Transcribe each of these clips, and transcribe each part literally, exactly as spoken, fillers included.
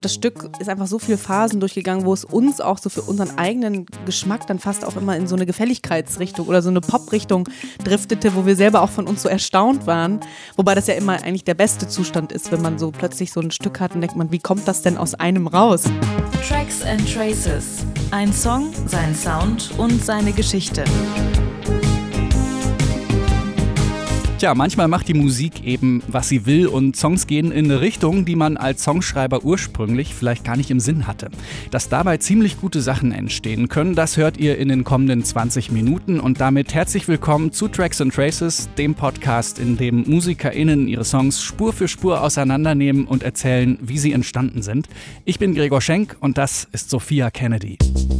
Das Stück ist einfach so viele Phasen durchgegangen, wo es uns auch so für unseren eigenen Geschmack dann fast auch immer in so eine Gefälligkeitsrichtung oder so eine Pop-Richtung driftete, wo wir selber auch von uns so erstaunt waren. Wobei das ja immer eigentlich der beste Zustand ist, wenn man so plötzlich so ein Stück hat und denkt man, wie kommt das denn aus einem raus? Tracks and Traces. Ein Song, sein Sound und seine Geschichte. Tja, manchmal macht die Musik eben, was sie will und Songs gehen in eine Richtung, die man als Songschreiber ursprünglich vielleicht gar nicht im Sinn hatte. Dass dabei ziemlich gute Sachen entstehen können, das hört ihr in den kommenden zwanzig Minuten und damit herzlich willkommen zu Tracks and Traces, dem Podcast, in dem MusikerInnen ihre Songs Spur für Spur auseinandernehmen und erzählen, wie sie entstanden sind. Ich bin Gregor Schenk und das ist Sophia Kennedy.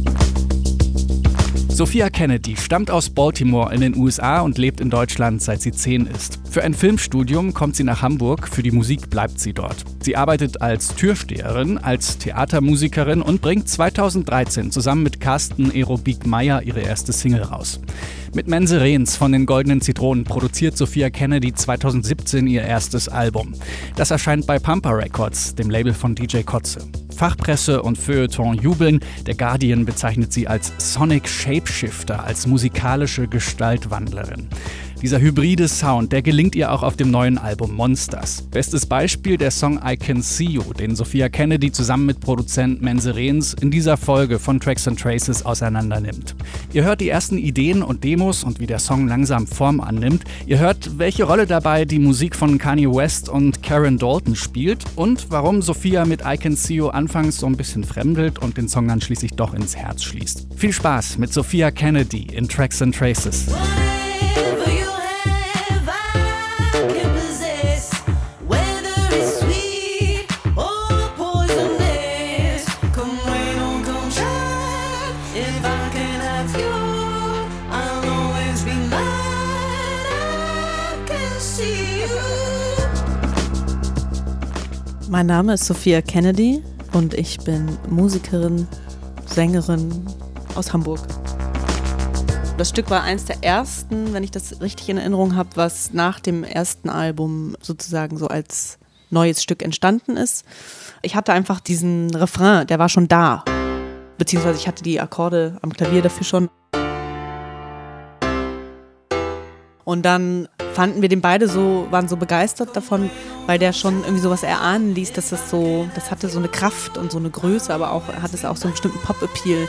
Sophia Kennedy stammt aus Baltimore in den U S A und lebt in Deutschland, seit sie zehn ist. Für ein Filmstudium kommt sie nach Hamburg, für die Musik bleibt sie dort. Sie arbeitet als Türsteherin, als Theatermusikerin und bringt zweitausenddreizehn zusammen mit Carsten Aerobik-Meyer ihre erste Single raus. Mit Mense Rehns von den Goldenen Zitronen produziert Sophia Kennedy zweitausendsiebzehn ihr erstes Album. Das erscheint bei Pampa Records, dem Label von D J Kotze. Fachpresse und Feuilleton jubeln. Der Guardian bezeichnet sie als Sonic Shapeshifter, als musikalische Gestaltwandlerin. Dieser hybride Sound, der gelingt ihr auch auf dem neuen Album Monsters. Bestes Beispiel der Song I Can See You, den Sophia Kennedy zusammen mit Produzent Mense Rehns in dieser Folge von Tracks and Traces auseinandernimmt. Ihr hört die ersten Ideen und Demos und wie der Song langsam Form annimmt. Ihr hört, welche Rolle dabei die Musik von Kanye West und Karen Dalton spielt und warum Sophia mit I Can See You anfangs so ein bisschen fremdelt und den Song dann schließlich doch ins Herz schließt. Viel Spaß mit Sophia Kennedy in Tracks and Traces. Mein Name ist Sophia Kennedy und ich bin Musikerin, Sängerin aus Hamburg. Das Stück war eins der ersten, wenn ich das richtig in Erinnerung habe, was nach dem ersten Album sozusagen so als neues Stück entstanden ist. Ich hatte einfach diesen Refrain, der war schon da. Beziehungsweise ich hatte die Akkorde am Klavier dafür schon. Und dann fanden wir den beide so, waren so begeistert davon, weil der schon irgendwie sowas erahnen ließ, dass das so, das hatte so eine Kraft und so eine Größe, aber auch hat es auch so einen bestimmten Pop-Appeal.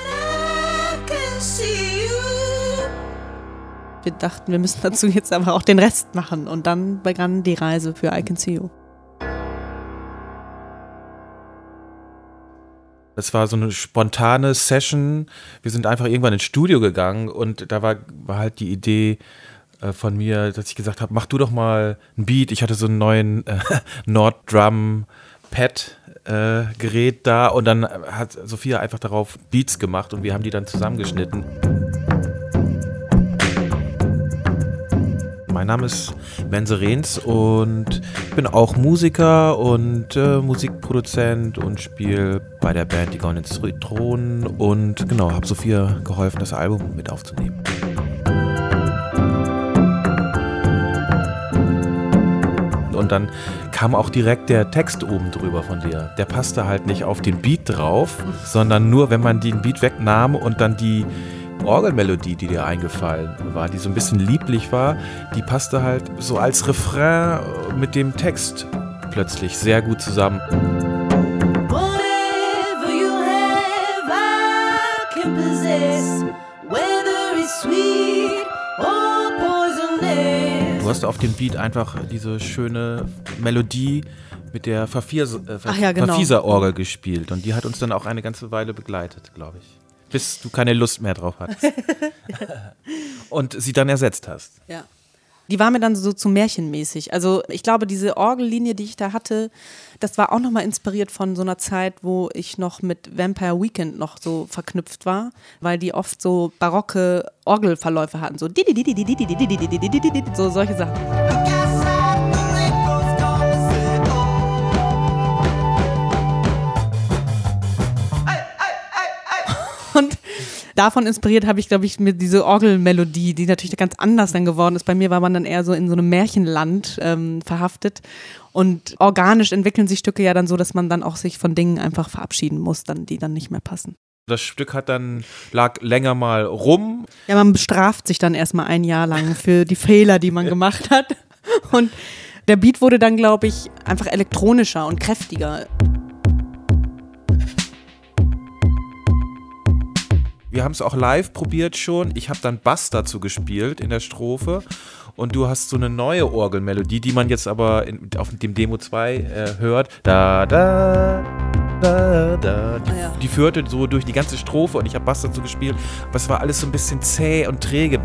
Wir dachten, wir müssen dazu jetzt aber auch den Rest machen und dann begann die Reise für I Can See You. Es war so eine spontane Session. Wir sind einfach irgendwann ins Studio gegangen und da war, war halt die Idee von mir, dass ich gesagt habe, mach du doch mal ein Beat. Ich hatte so einen neuen äh, Nord Drum Pad äh, Gerät da und dann hat Sophia einfach darauf Beats gemacht und wir haben die dann zusammengeschnitten. Mein Name ist Mense Rehns und ich bin auch Musiker und äh, Musikproduzent und spiele bei der Band Die Goldenen Zitronen und genau, habe Sophia geholfen, das Album mit aufzunehmen. Und dann kam auch direkt der Text oben drüber von dir. Der passte halt nicht auf den Beat drauf, sondern nur, wenn man den Beat wegnahm und dann die Orgelmelodie, die dir eingefallen war, die so ein bisschen lieblich war, die passte halt so als Refrain mit dem Text plötzlich sehr gut zusammen. Whatever you have, I can possess, whether it's sweet or poisonous. Du hast auf dem Beat einfach diese schöne Melodie mit der Verfieser, äh, Ver- ja, genau. Verfieser-Orgel gespielt und die hat uns dann auch eine ganze Weile begleitet, glaube ich. Bis du keine Lust mehr drauf hattest. Und sie dann ersetzt hast. Ja. Die war mir dann so zu märchenmäßig. Also ich glaube, diese Orgellinie, die ich da hatte, das war auch nochmal inspiriert von so einer Zeit, wo ich noch mit Vampire Weekend noch so verknüpft war, weil die oft so barocke Orgelverläufe hatten, so so solche Sachen. Und davon inspiriert habe ich, glaube ich, mir diese Orgelmelodie, die natürlich ganz anders dann geworden ist. Bei mir war man dann eher so in so einem Märchenland ähm, verhaftet. Und organisch entwickeln sich Stücke ja dann so, dass man dann auch sich von Dingen einfach verabschieden muss, dann, die dann nicht mehr passen. Das Stück hat dann, lag länger mal rum. Ja, man bestraft sich dann erstmal ein Jahr lang für die Fehler, die man gemacht hat. Und der Beat wurde dann, glaube ich, einfach elektronischer und kräftiger. Wir haben es auch live probiert schon. Ich habe dann Bass dazu gespielt in der Strophe. Und du hast so eine neue Orgelmelodie, die man jetzt aber in, auf dem Demo zwei äh, hört. Da, da, da, da. Die, ah, ja. die führte so durch die ganze Strophe und ich habe Bass dazu gespielt. Aber es war alles so ein bisschen zäh und träge.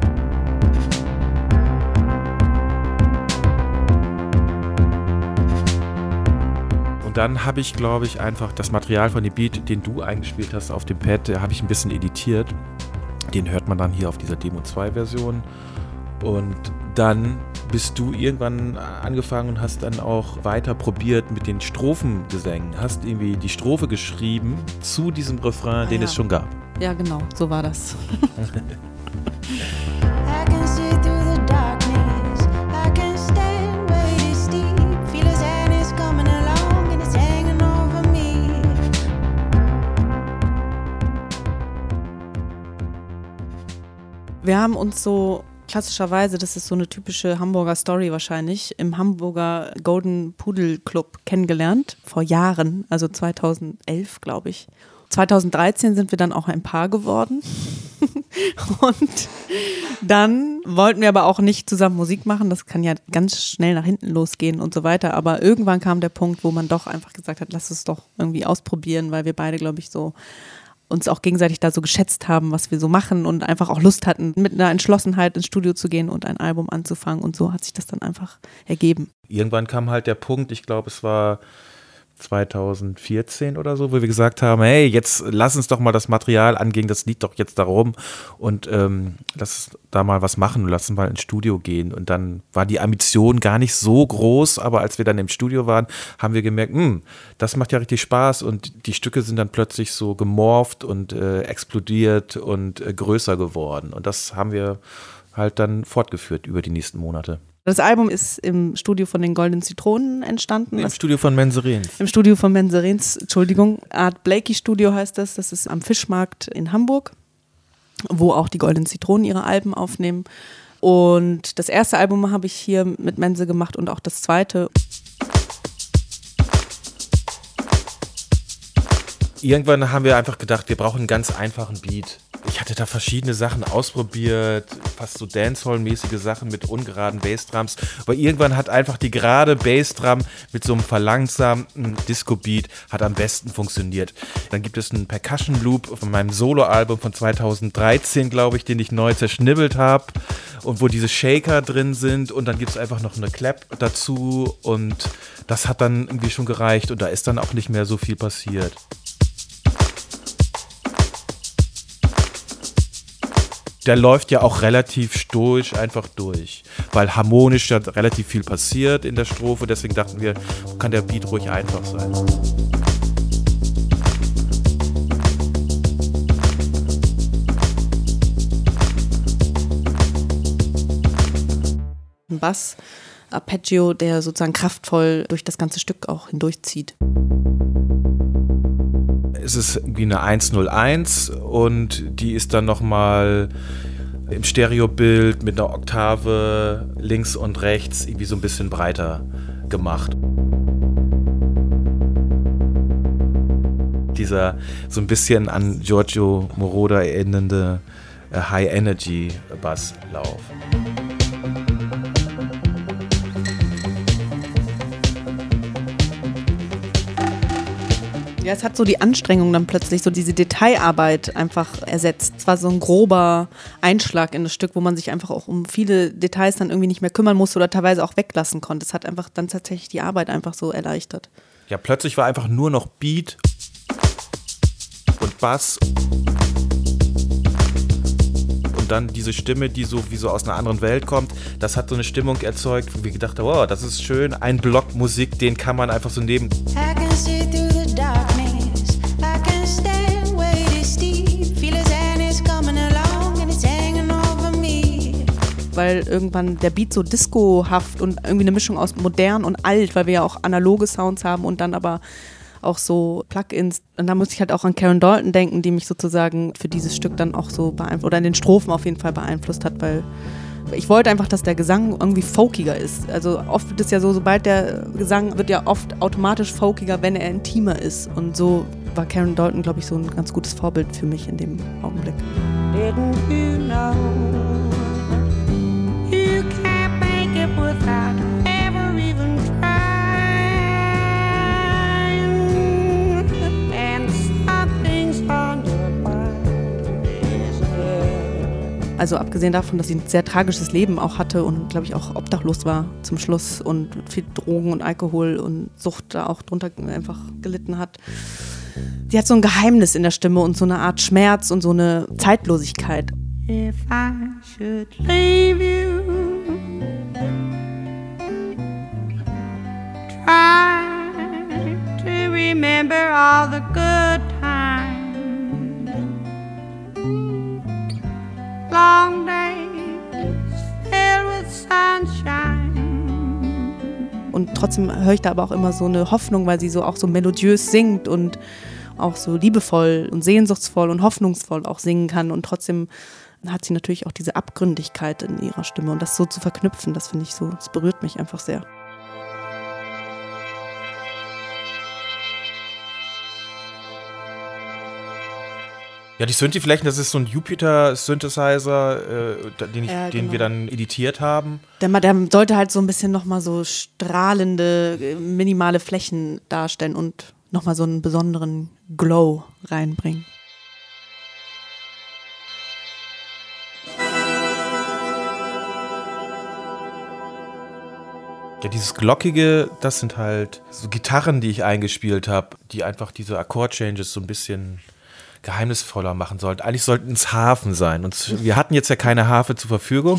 Und dann habe ich, glaube ich, einfach das Material von dem Beat, den du eingespielt hast auf dem Pad, habe ich ein bisschen editiert. Den hört man dann hier auf dieser Demo zwei Version. Und dann bist du irgendwann angefangen und hast dann auch weiter probiert mit den Strophengesängen. Hast irgendwie die Strophe geschrieben zu diesem Refrain, ah, den ja. es schon gab. Ja, genau, so war das. Wir haben uns so klassischerweise, das ist so eine typische Hamburger Story wahrscheinlich, im Hamburger Golden Pudel Club kennengelernt, vor Jahren, also zweitausendelf, glaube ich. zweitausenddreizehn sind wir dann auch ein Paar geworden. Und dann wollten wir aber auch nicht zusammen Musik machen, das kann ja ganz schnell nach hinten losgehen und so weiter, aber irgendwann kam der Punkt, wo man doch einfach gesagt hat, lass es doch irgendwie ausprobieren, weil wir beide, glaube ich, so uns auch gegenseitig da so geschätzt haben, was wir so machen und einfach auch Lust hatten, mit einer Entschlossenheit ins Studio zu gehen und ein Album anzufangen und so hat sich das dann einfach ergeben. Irgendwann kam halt der Punkt, ich glaube, es war zweitausendvierzehn oder so, wo wir gesagt haben, hey, jetzt lass uns doch mal das Material angehen, das liegt doch jetzt darum und ähm, lass da mal was machen und lass uns mal ins Studio gehen. Und dann war die Ambition gar nicht so groß, aber als wir dann im Studio waren, haben wir gemerkt, hm, das macht ja richtig Spaß und die Stücke sind dann plötzlich so gemorpht und äh, explodiert und äh, größer geworden. Und das haben wir halt dann fortgeführt über die nächsten Monate. Das Album ist im Studio von den Goldenen Zitronen entstanden. Im Studio von Menserens. Im Studio von Menserens, Entschuldigung. Art Blakey Studio heißt das. Das ist am Fischmarkt in Hamburg, wo auch die Goldenen Zitronen ihre Alben aufnehmen. Und das erste Album habe ich hier mit Mense gemacht und auch das zweite. Irgendwann haben wir einfach gedacht, wir brauchen einen ganz einfachen Beat. Ich hatte da verschiedene Sachen ausprobiert, fast so Dancehall-mäßige Sachen mit ungeraden Bassdrums. Aber irgendwann hat einfach die gerade Bassdrum mit so einem verlangsamten Disco-Beat hat am besten funktioniert. Dann gibt es einen Percussion-Loop von meinem Solo-Album von zweitausenddreizehn, glaube ich, den ich neu zerschnibbelt habe und wo diese Shaker drin sind. Und dann gibt es einfach noch eine Clap dazu und das hat dann irgendwie schon gereicht und da ist dann auch nicht mehr so viel passiert. Der läuft ja auch relativ stoisch einfach durch, weil harmonisch ja relativ viel passiert in der Strophe, deswegen dachten wir, kann der Beat ruhig einfach sein. Ein Bass, Arpeggio, der sozusagen kraftvoll durch das ganze Stück auch hindurchzieht. Es ist irgendwie eine eins null eins und die ist dann nochmal im Stereobild mit einer Oktave links und rechts irgendwie so ein bisschen breiter gemacht. Dieser so ein bisschen an Giorgio Moroder erinnernde High-Energy-Basslauf. Ja, es hat so die Anstrengung dann plötzlich, so diese Detailarbeit einfach ersetzt. Es war so ein grober Einschlag in das Stück, wo man sich einfach auch um viele Details dann irgendwie nicht mehr kümmern musste oder teilweise auch weglassen konnte. Es hat einfach dann tatsächlich die Arbeit einfach so erleichtert. Ja, plötzlich war einfach nur noch Beat und Bass und dann diese Stimme, die so wie so aus einer anderen Welt kommt. Das hat so eine Stimmung erzeugt, wo wir gedacht haben, wow, das ist schön. Ein Block Musik, den kann man einfach so neben... weil irgendwann der Beat so discohaft und irgendwie eine Mischung aus modern und alt, weil wir ja auch analoge Sounds haben und dann aber auch so Plugins. Und da muss ich halt auch an Karen Dalton denken, die mich sozusagen für dieses Stück dann auch so beeinflusst, oder in den Strophen auf jeden Fall beeinflusst hat, weil ich wollte einfach, dass der Gesang irgendwie folkiger ist. Also oft wird es ja so, sobald der Gesang wird ja oft automatisch folkiger, wenn er intimer ist. Und so war Karen Dalton, glaube ich, so ein ganz gutes Vorbild für mich in dem Augenblick. Didn't you know you can't make it without ever even trying, and something's on your mind, isn't it? Also abgesehen davon, dass sie ein sehr tragisches Leben auch hatte und, glaube ich, auch obdachlos war zum Schluss und viel Drogen und Alkohol und Sucht da auch drunter einfach gelitten hat. Sie hat so ein Geheimnis in der Stimme und so eine Art Schmerz und so eine Zeitlosigkeit. If I should leave you, try to remember all the good times, long days filled with sunshine. Und trotzdem höre ich da aber auch immer so eine Hoffnung, weil sie so auch so melodiös singt und auch so liebevoll und sehnsuchtsvoll und hoffnungsvoll auch singen kann. Und trotzdem hat sie natürlich auch diese Abgründigkeit in ihrer Stimme. Und das so zu verknüpfen, das finde ich so, das berührt mich einfach sehr. Ja, die Synthi-Flächen, das ist so ein Jupiter-Synthesizer, äh, den, ich, ja, den genau. wir dann editiert haben. Der, der sollte halt so ein bisschen nochmal so strahlende, minimale Flächen darstellen und nochmal so einen besonderen Glow reinbringen. Ja, dieses Glockige, das sind halt so Gitarren, die ich eingespielt habe, die einfach diese Chord-Changes so ein bisschen geheimnisvoller machen sollten. Eigentlich sollten es Harfen sein. Und wir hatten jetzt ja keine Harfe zur Verfügung.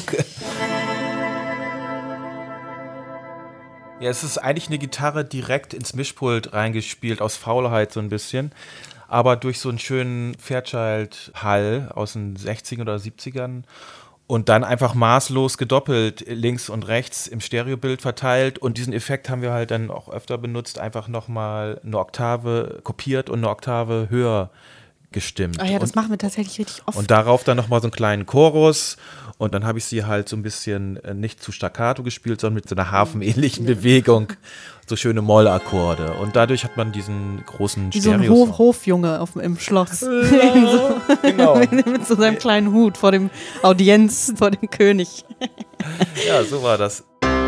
Ja, es ist eigentlich eine Gitarre direkt ins Mischpult reingespielt, aus Faulheit so ein bisschen. Aber durch so einen schönen Fairchild-Hall aus den sechzigern oder siebzigern und dann einfach maßlos gedoppelt, links und rechts im Stereobild verteilt. Und diesen Effekt haben wir halt dann auch öfter benutzt, einfach nochmal eine Oktave kopiert und eine Oktave höher gestimmt. Ah ja, das und, machen wir tatsächlich richtig oft. Und darauf dann nochmal so einen kleinen Chorus. Und dann habe ich sie halt so ein bisschen nicht zu staccato gespielt, sondern mit so einer harfenähnlichen Bewegung. So schöne Mollakkorde. Und dadurch hat man diesen großen Wie so ein Hof, Hofjunge auf, im Schloss. Ja, so. Genau. Mit so seinem kleinen Hut vor dem Audienz, vor dem König. Ja, so war das.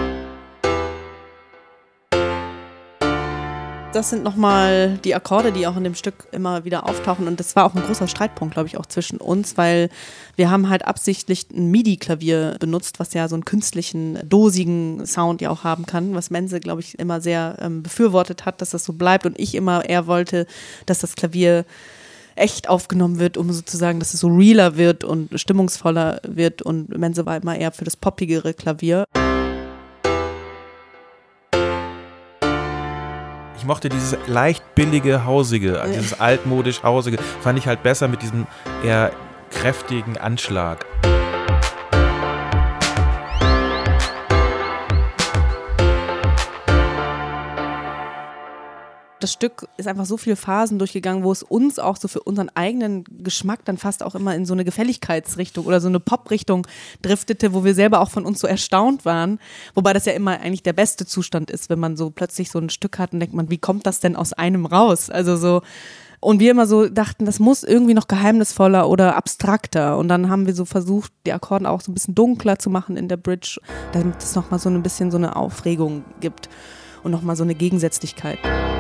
Das sind nochmal die Akkorde, die auch in dem Stück immer wieder auftauchen. Und das war auch ein großer Streitpunkt, glaube ich, auch zwischen uns, weil wir haben halt absichtlich ein MIDI-Klavier benutzt, was ja so einen künstlichen, dosigen Sound ja auch haben kann, was Menze, glaube ich, immer sehr ähm, befürwortet hat, dass das so bleibt. Und ich immer eher wollte, dass das Klavier echt aufgenommen wird, um sozusagen, dass es so realer wird und stimmungsvoller wird. Und Menze war immer eher für das poppigere Klavier. Ich mochte dieses leicht billige, hausige, Ja. dieses altmodisch hausige, fand ich halt besser mit diesem eher kräftigen Anschlag. Das Stück ist einfach so viele Phasen durchgegangen, wo es uns auch so für unseren eigenen Geschmack dann fast auch immer in so eine Gefälligkeitsrichtung oder so eine Pop-Richtung driftete, wo wir selber auch von uns so erstaunt waren. Wobei das ja immer eigentlich der beste Zustand ist, wenn man so plötzlich so ein Stück hat und denkt man, wie kommt das denn aus einem raus? Also so, und wir immer so dachten, das muss irgendwie noch geheimnisvoller oder abstrakter. Und dann haben wir so versucht, die Akkorde auch so ein bisschen dunkler zu machen in der Bridge, damit es nochmal so ein bisschen so eine Aufregung gibt und nochmal so eine Gegensätzlichkeit.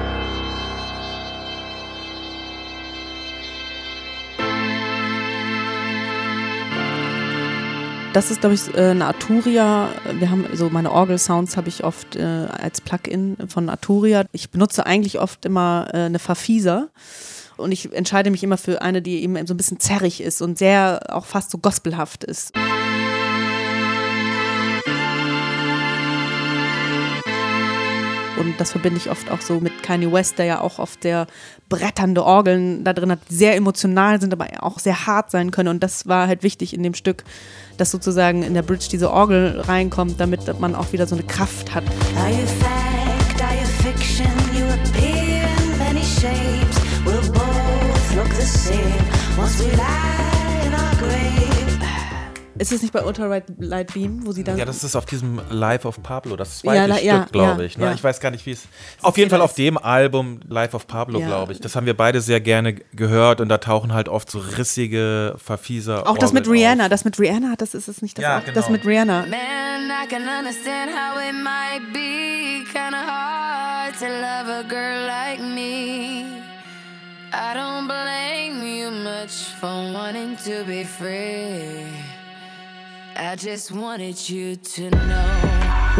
Das ist, glaube ich, eine Arturia. Wir haben so meine Orgel-Sounds habe ich oft äh, als Plugin von Arturia. Ich benutze eigentlich oft immer äh, eine Farfisa und ich entscheide mich immer für eine, die eben so ein bisschen zerrig ist und sehr auch fast so gospelhaft ist. Und und das verbinde ich oft auch so mit Kanye West, der ja auch oft sehr bretternde Orgeln da drin hat, die sehr emotional sind, aber auch sehr hart sein können und das war halt wichtig in dem Stück, dass sozusagen in der Bridge diese Orgel reinkommt, damit man auch wieder so eine Kraft hat. Are you fact, are you fiction? You appear in many shapes. We'll both look the same once we lie in our grave. Ist es nicht bei Ultralight Beam, wo sie dann... Ja, das ist auf diesem Live of Pablo, das zweite ja, la, Stück, ja, glaube ja, ich. Ne? Ja. Ich weiß gar nicht, wie es... Auf jeden Fall auf dem Album Live of Pablo, ja. glaube ich. Das haben wir beide sehr gerne gehört und da tauchen halt oft so rissige, verfieser Auch das mit Orgeln Rihanna, auf. das mit Rihanna, das ist es nicht, das, Ja, auch, genau. das mit Rihanna. Man, I can understand how it might be kinda hard to love a girl like me. I don't blame you much for wanting to be free. I just wanted you to know.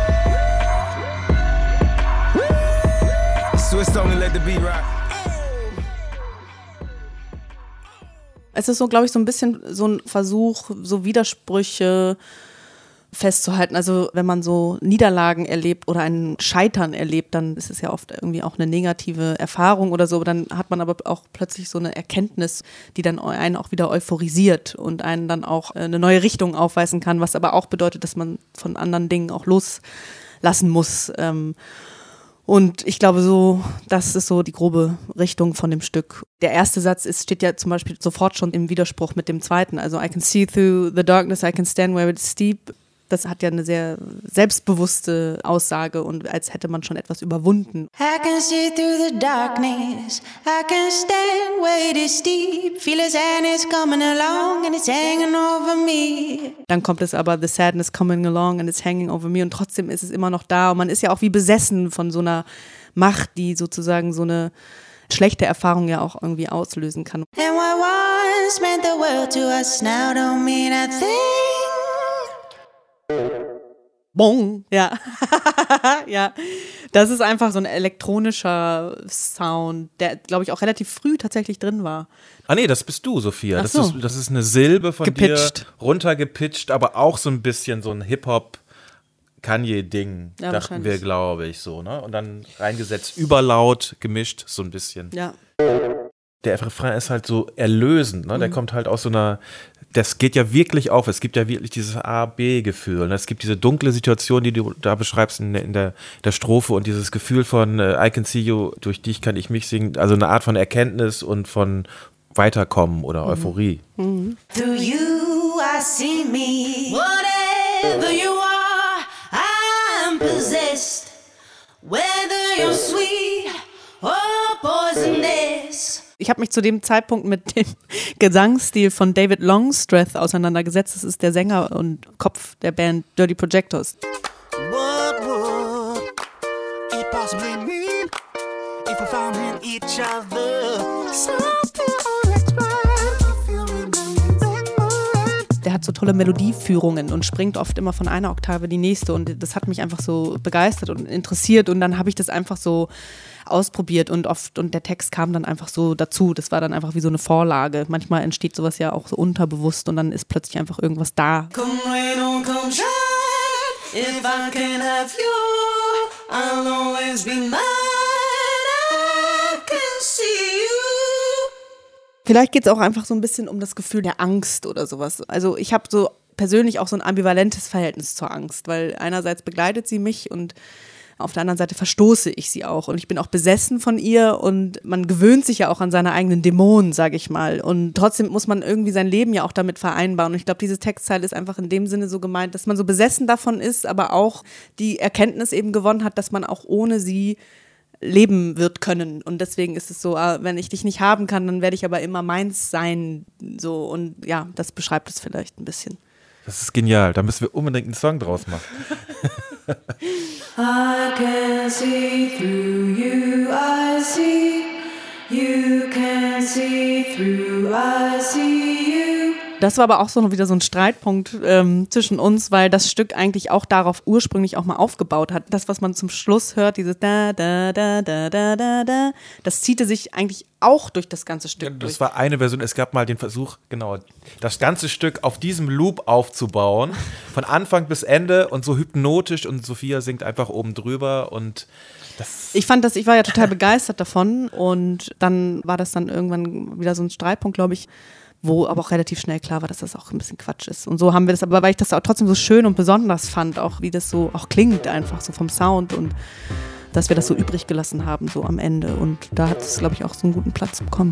Swiss only let the beat rock. Es ist so, glaube ich, so ein bisschen so ein Versuch, so Widersprüche festzuhalten. Also wenn man so Niederlagen erlebt oder ein Scheitern erlebt, dann ist es ja oft irgendwie auch eine negative Erfahrung oder so. Dann hat man aber auch plötzlich so eine Erkenntnis, die dann einen auch wieder euphorisiert und einen dann auch eine neue Richtung aufweisen kann, was aber auch bedeutet, dass man von anderen Dingen auch loslassen muss. Und ich glaube so, das ist so die grobe Richtung von dem Stück. Der erste Satz ist, steht ja zum Beispiel sofort schon im Widerspruch mit dem zweiten. Also I can see through the darkness, I can stand where it's steep. Das hat ja eine sehr selbstbewusste Aussage und als hätte man schon etwas überwunden. I can see through the darkness. I can stand where it is steep. Feel a sadness coming along and it's hanging over me. Dann kommt es aber, the sadness coming along and it's hanging over me und trotzdem ist es immer noch da und man ist ja auch wie besessen von so einer Macht, die sozusagen so eine schlechte Erfahrung ja auch irgendwie auslösen kann. And what once meant the world to us now don't mean a thing. Bong. Ja. Ja. Das ist einfach so ein elektronischer Sound, der, glaube ich, auch relativ früh tatsächlich drin war. Ah nee, das bist du, Sophia. Ach Das, so. ist, das ist eine Silbe von Gepitcht. dir, runtergepitcht, aber auch so ein bisschen so ein Hip-Hop-Kanye-Ding, Ja, dachten wir, wahrscheinlich. glaube ich, so, ne? Und dann reingesetzt, überlaut, gemischt, so ein bisschen. Ja. Der Refrain ist halt so erlösend, ne? Der kommt halt aus so einer, das geht ja wirklich auf, es gibt ja wirklich dieses A-B-Gefühl, ne? Es gibt diese dunkle Situation, die du da beschreibst in der, in der, der Strophe und dieses Gefühl von äh, I can see you, durch dich kann ich mich singen, also eine Art von Erkenntnis und von Weiterkommen oder Mhm. Euphorie. Mhm. Through you I see me. Whatever you are, I'm possessed. Whether you're sweet or poisonous. Ich habe mich zu dem Zeitpunkt mit dem Gesangsstil von David Longstreth auseinandergesetzt. Das ist der Sänger und Kopf der Band Dirty Projectors. What would it possibly mean if we found in each other something unexplained? Der hat so tolle Melodieführungen und springt oft immer von einer Oktave die nächste und das hat mich einfach so begeistert und interessiert und dann habe ich das einfach so ausprobiert und oft und der Text kam dann einfach so dazu. Das war dann einfach wie so eine Vorlage. Manchmal entsteht sowas ja auch so unterbewusst und dann ist plötzlich einfach irgendwas da. Come rain or come shine, if I can have you, I'll always be mine. I can see you. Vielleicht geht es auch einfach so ein bisschen um das Gefühl der Angst oder sowas. Also ich habe so persönlich auch so ein ambivalentes Verhältnis zur Angst, weil einerseits begleitet sie mich und auf der anderen Seite verstoße ich sie auch und ich bin auch besessen von ihr und man gewöhnt sich ja auch an seine eigenen Dämonen, sage ich mal. Und trotzdem muss man irgendwie sein Leben ja auch damit vereinbaren. Und ich glaube, diese Textzeile ist einfach in dem Sinne so gemeint, dass man so besessen davon ist, aber auch die Erkenntnis eben gewonnen hat, dass man auch ohne sie leben wird können. Und deswegen ist es so, wenn ich dich nicht haben kann, dann werde ich aber immer meins sein. So und ja, das beschreibt es vielleicht ein bisschen. Das ist genial, da müssen wir unbedingt einen Song draus machen. I can see through you, I see. You can see through, I see you. Das war aber auch so wieder so ein Streitpunkt ähm, zwischen uns, weil das Stück eigentlich auch darauf ursprünglich auch mal aufgebaut hat. Das, was man zum Schluss hört, dieses da, da, da, da, da, da, da, das ziehte sich eigentlich auch durch das ganze Stück. Ja, das durch. war eine Version. Es gab mal den Versuch, genau, das ganze Stück auf diesem Loop aufzubauen, von Anfang bis Ende und so hypnotisch, und Sophia singt einfach oben drüber und das ich fand das, ich war ja total begeistert davon, und dann war das dann irgendwann wieder so ein Streitpunkt, glaube ich, wo aber auch relativ schnell klar war, dass das auch ein bisschen Quatsch ist. Und so haben wir das, aber weil ich das auch trotzdem so schön und besonders fand, auch wie das so auch klingt einfach so vom Sound, und dass wir das so übrig gelassen haben so am Ende, und da hat es, glaube ich, auch so einen guten Platz bekommen.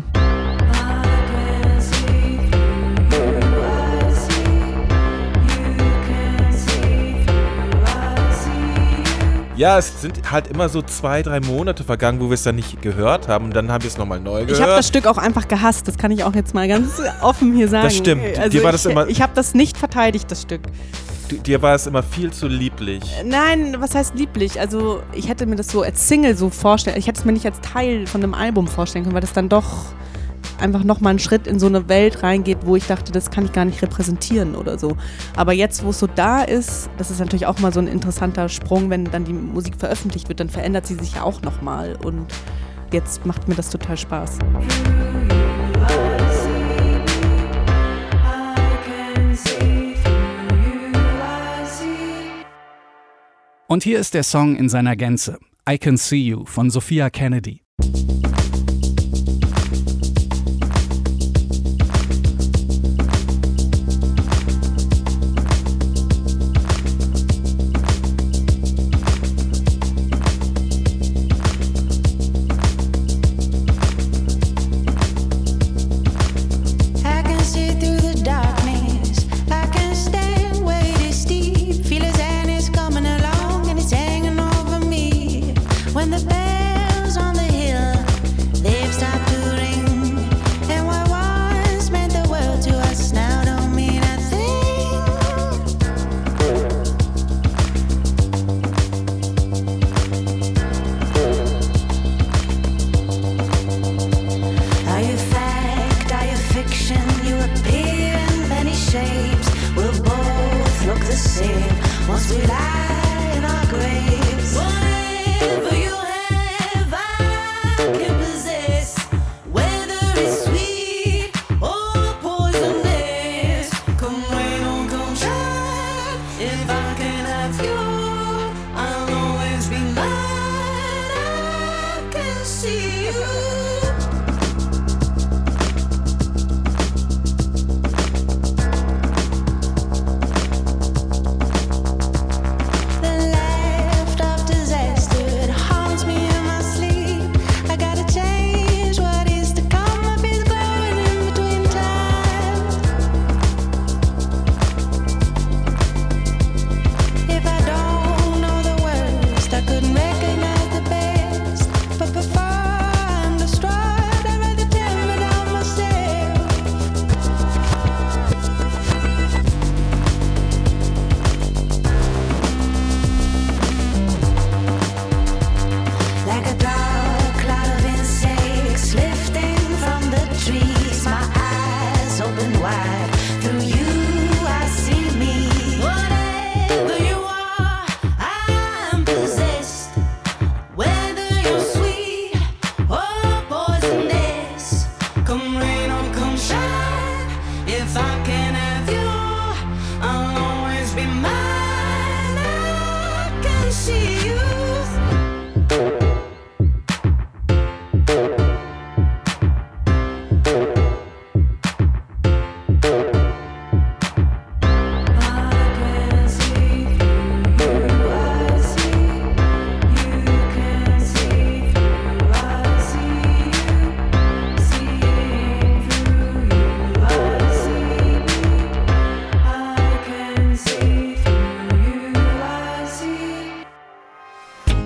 Ja, es sind halt immer so zwei, drei Monate vergangen, wo wir es dann nicht gehört haben, und dann haben wir es nochmal neu gehört. Ich habe das Stück auch einfach gehasst, das kann ich auch jetzt mal ganz offen hier sagen. Das stimmt. Also Dir war ich, das immer, ich habe das nicht verteidigt, das Stück. du, dir war es immer viel zu lieblich. Nein, was heißt lieblich? Also ich hätte mir das so als Single so vorstellen, ich hätte es mir nicht als Teil von einem Album vorstellen können, weil das dann doch einfach nochmal einen Schritt in so eine Welt reingeht, wo ich dachte, das kann ich gar nicht repräsentieren oder so. Aber jetzt, wo es so da ist, das ist natürlich auch mal so ein interessanter Sprung, wenn dann die Musik veröffentlicht wird, dann verändert sie sich ja auch nochmal, und jetzt macht mir das total Spaß. Und hier ist der Song in seiner Gänze, I Can See You von Sophia Kennedy. When the bells on the hill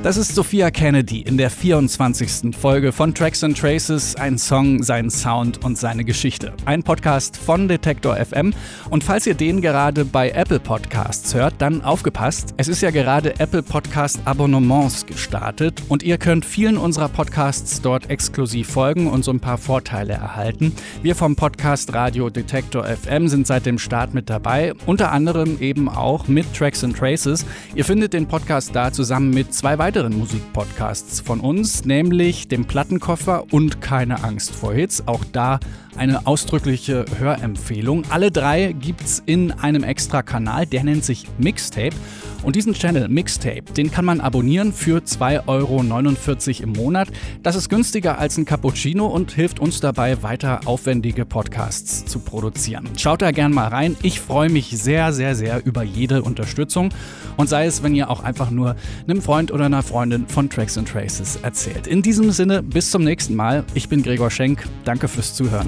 Das ist Sophia Kennedy in der vierundzwanzigsten Folge von Tracks and Traces, ein Song, sein Sound und seine Geschichte. Ein Podcast von Detektor F M. Und falls ihr den gerade bei Apple Podcasts hört, dann aufgepasst. Es ist ja gerade Apple Podcast Abonnements gestartet und ihr könnt vielen unserer Podcasts dort exklusiv folgen und so ein paar Vorteile erhalten. Wir vom Podcast Radio Detektor F M sind seit dem Start mit dabei, unter anderem eben auch mit Tracks and Traces. Ihr findet den Podcast da zusammen mit zwei weiteren Musikpodcasts von uns, nämlich dem Plattenkoffer und Keine Angst vor Hits. Auch da eine ausdrückliche Hörempfehlung. Alle drei gibt's in einem extra Kanal, der nennt sich Mixtape. Und diesen Channel Mixtape, den kann man abonnieren für zwei Euro neunundvierzig im Monat. Das ist günstiger als ein Cappuccino und hilft uns dabei, weiter aufwendige Podcasts zu produzieren. Schaut da gern mal rein. Ich freue mich sehr, sehr, sehr über jede Unterstützung. Und sei es, wenn ihr auch einfach nur einem Freund oder einer Freundin von Tracks and Traces erzählt. In diesem Sinne, bis zum nächsten Mal. Ich bin Gregor Schenk. Danke fürs Zuhören.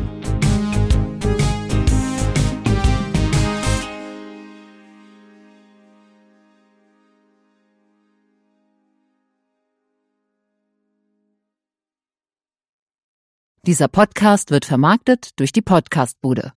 Dieser Podcast wird vermarktet durch die Podcastbude.